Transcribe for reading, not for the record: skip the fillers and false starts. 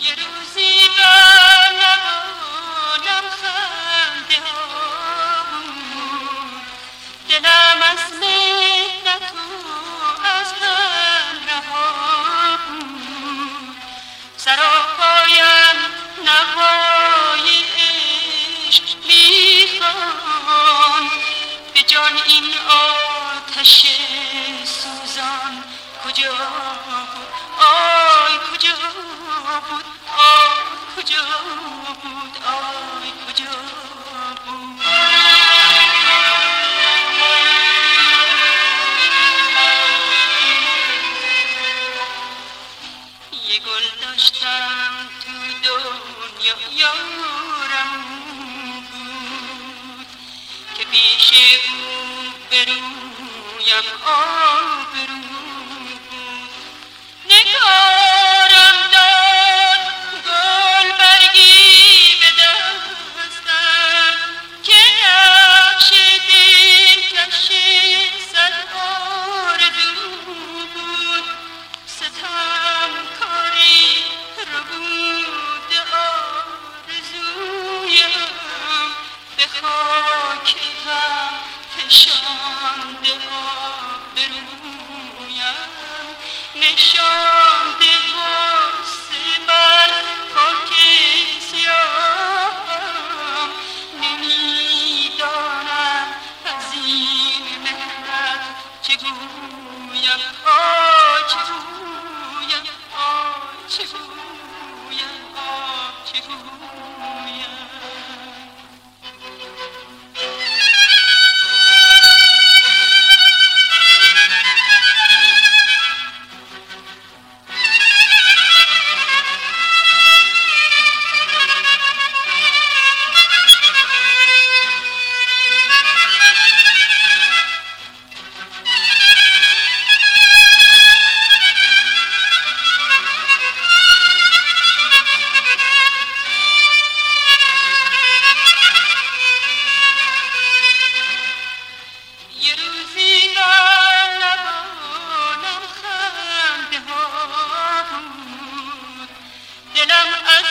یه روزی بر لبانم خنده ها بود، دلم از محنت و از هم رها بود، سراپایم نوای عشق میخواند، به جان این آتش سوزان کجا بود؟ آی کجا بود؟ آی کجا بود؟ آی کجا بود؟ یه گل داشتم تو دنیا یارم بود که پیش او برویم آبرو بود، نگارم داد گل برگی به دستم که نقش دلکش صد آرزو بود، ستم کاری ربود آرزویم به خاک غم فشانده آبرویم، نشانده واسه من خاک سیاهم، نمیدانم از این محنت چه گویم، آی چه گویم، آی چه گویم، آی چه گویم. یه روزی بر لبانم خنده ها بود، دلم از